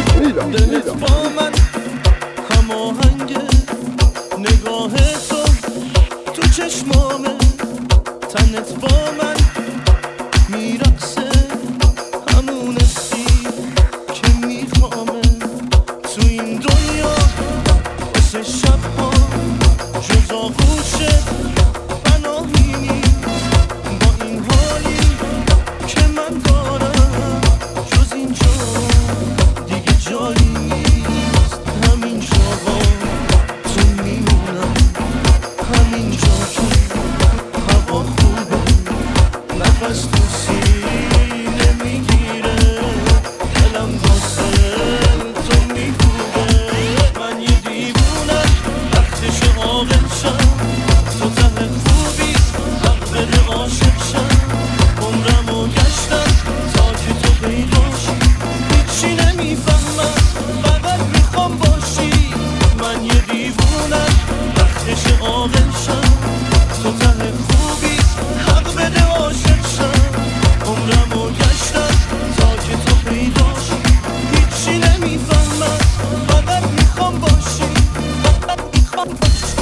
دلت با من هماهنگه، نگاه تو چشمامه، تنت با من میرقصه، همون حسی که میخوامه تو این دنیا واسه شبها جز آغوشت پناهی نیست. با این حالی که من دارم جز اینجا دیگه جایی نیست. همین جاها تو میمونم، همین جا که هوا خوبه، نفس تو سینه میگیره، دلم واسه تو میکوبه. من یه دیوونم وقتش عاقل شم، تو ته خوبی حق بده عاشق شم. عمرمو گشتم تا که تو پیداشی، هیچی نمیفهمم فقط میخوام باشی. من یه دیوونم وقتش عاقل شم، تو ته خوبی حق بده عاشق شم. عمرمو گشتم تا که تو پیداشی، هیچی نمیفهمم فقط میخوام باشی، فقط میخوام باشی.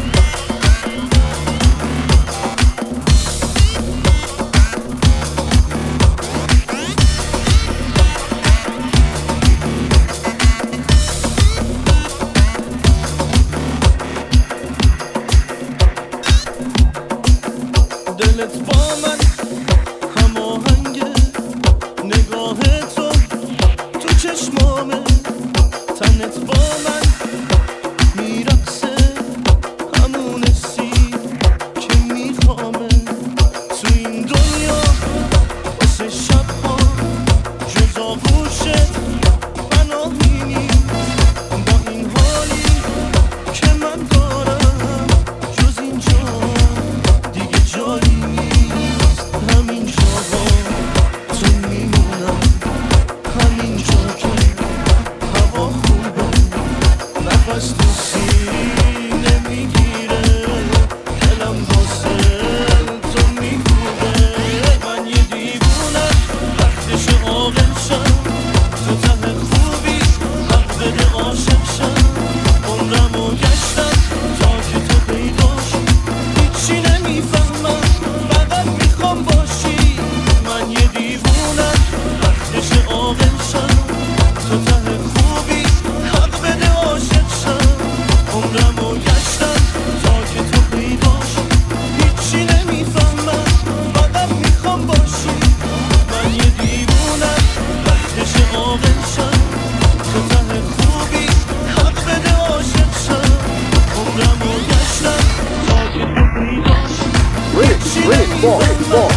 دلت با من هماهنگه، نگاه تو چشمامه، تنت با من میرقصه، همون حسی که میخوامه تو این دنیا واسه شبها جز آغوشت پناهی نیست. با این حالی که من دارم جز اینجا دیگه جایی نیست. همین جاها تو میمونم، همین جا که هوا خوبه، نفس تو سینه میگیره، دلم واسه تو میکوبه. من یه دیوونم وقتش عاقل شم، تو ته خوبی حق بده عاشق شم. عمرمو گشتم تا که تو پیداشی، هیچی نمیفهمم فقط میخوام باشی. من یه دیوونم وقتش عاقل شم، تو ته خوبی حق بده عاشق شم. عمرمو گشتم تا که تو پیداشی، هیچی نمیفهمم فقط میخوام باشی. من یه دیوونم وقتش عاقل شم، تو ته خوبی حق بده عاشق شم. عمرمو گشتم تا که تو پیداشی، هیچی نمیفهمم.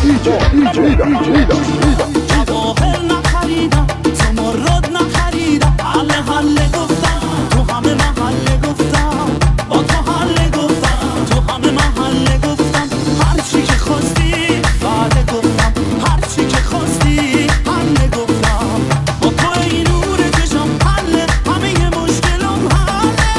جواهر نخریدم، زمرد نخریدم، حله گفتم، تو همه محله گفتم، با تو حله گفتم، تو همه محله گفتم. هرچی که خواستی بله گفتم، هرچی که خواستی حله گفتم. با تو این نور چشم حله، همه مشکلم حله.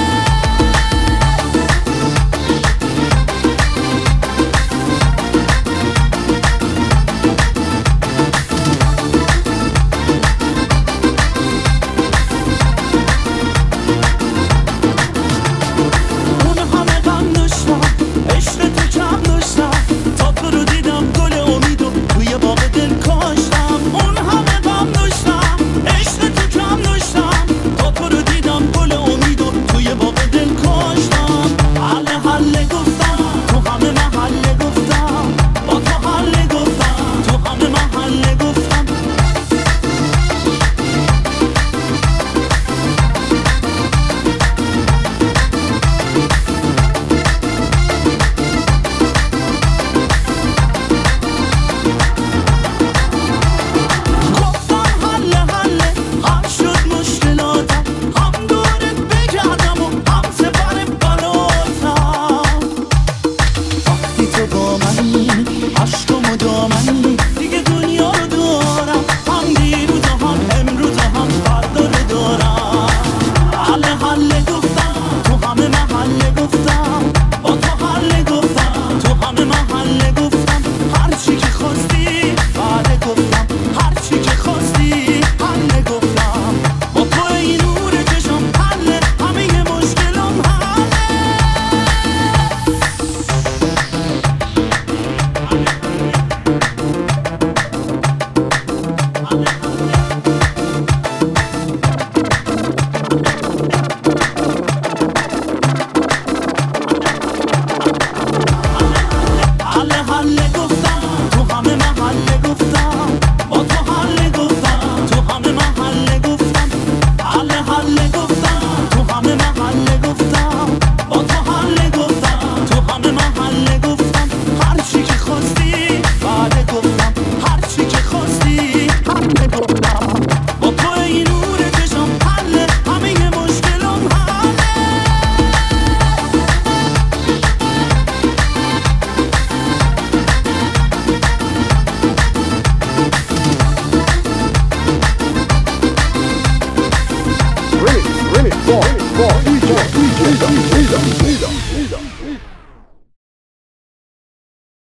با